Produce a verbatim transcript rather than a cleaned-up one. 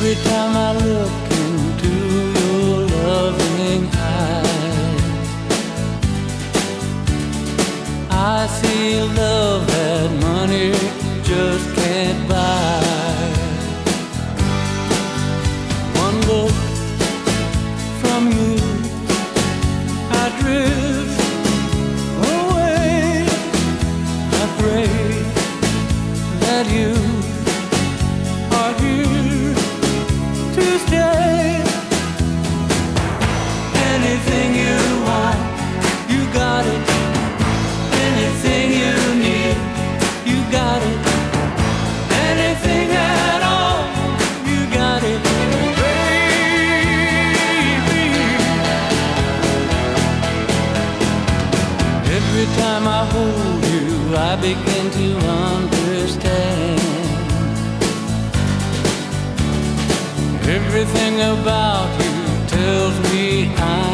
Every time I look into your loving eyes, I see love that money just can't buy. One look from you, I drift away. I pray that you are here to stay. Anything you want, you got it. Anything you need, you got it. Anything at all, you got it, baby. Every time I hold you, I begin to understand. Everything about you tells me I